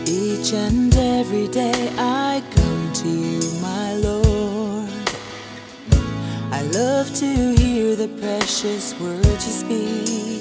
Each and every day I come to you, my Lord. I love to hear the precious words you speak,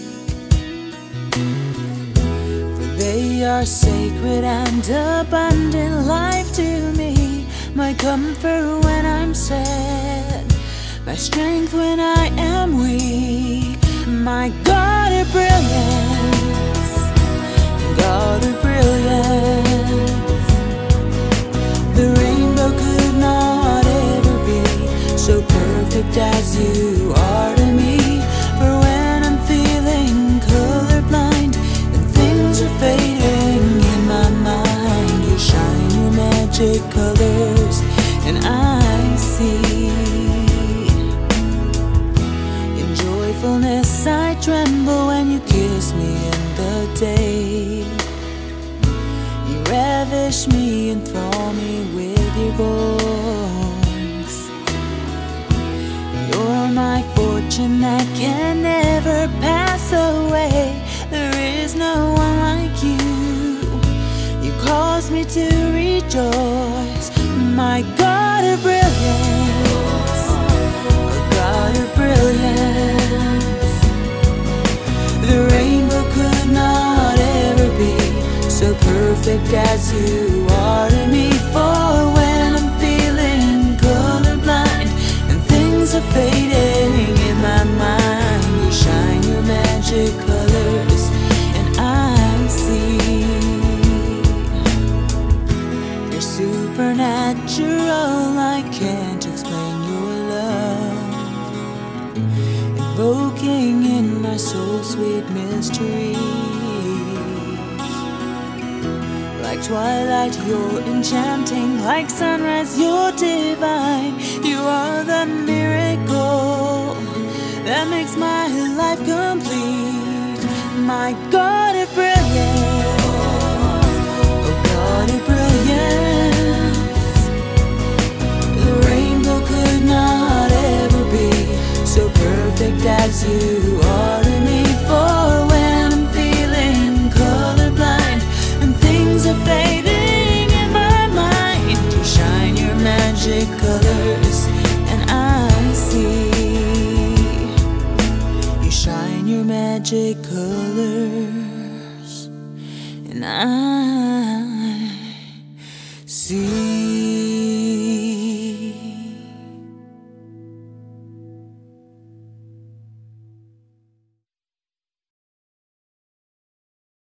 for they are sacred and abundant life to me. My comfort when I'm sad, my strength when I am weak. My God of brilliance, God of brilliance. The rainbow could not ever be so perfect as you are to me. For when I'm feeling colorblind and things are fading in my mind, you shine your magic colors and I see. In joyfulness I tremble when you kiss me in the day. You ravish me, enthrall me with your voice. You're my fortune that can never pass away. There is no one like you. You cause me to rejoice. My God of brilliance, oh God of brilliance. The rainbow could not ever be so perfect as you are to me. For when I'm feeling colorblind and things are fading in my mind, you shine your magic colors and I see. You're supernatural, I can't explain your love, invoking in my soul sweet mysteries. Like twilight, you're enchanting. Like sunrise, you're divine. You are the miracle that makes my life complete. My God of brilliance, oh God of brilliance. The rainbow could not ever be so perfect as you are to me. For when I'm feeling colorblind and things are fading in my mind, you shine your magic colors and I see. You shine your magic colors and I